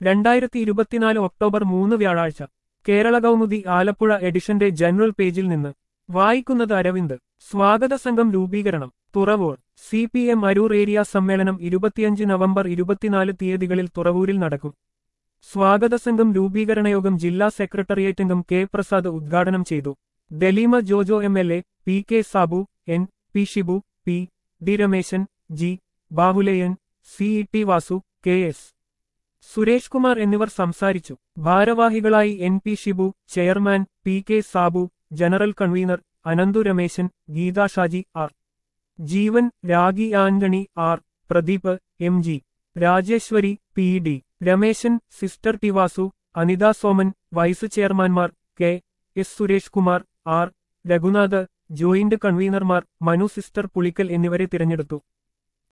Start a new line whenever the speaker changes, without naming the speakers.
2024 October 3 വ്യാഴാഴ്ച കേരള കൗമുദി ആലപ്പുഴ എഡിഷന്റെ general പേജിൽ നിന്ന് വായിക്കുന്നത് അരവിന്ദ്. സ്വാഗത സംഘം രൂപീകരണം തുറവൂർ. CPM അരൂർ ഏരിയ സമ്മേളനം 25 നവംബർ 24 തീയതികളിൽ തുറവൂരിൽ നടക്കും. സ്വാഗത സംഘം രൂപീകരണയോഗം ജില്ലാ സെക്രട്ടേറിയറ്റംഗം കെ പ്രസാദ് ഉദ്ഘാടനം ചെയ്തു. Daleema Jojo MLA, PK Sabu, NP Shibu, PD Rameshan, G Bahuleyan, CET Vasu, KS Suresh Kumar എന്നിവർ സംസാരിച്ചു. ഭാരവാഹികളായി NP Shibu, chairman PK Sabu, general convener Ananthu Rameshan, Geetha Shaji, R Jeevan, Ragi Antony, R Pradeep, MG Rajeshwari, PD Rameshan, sister T Vasu, Anitha Soman, vice ചെയർമാൻമാർ KS Suresh Kumar, R Raghunath, joint കൺവീനർമാർ മനു, സിസ്റ്റർ പുളിക്കൽ എന്നിവരെ തിരഞ്ഞെടുത്തു.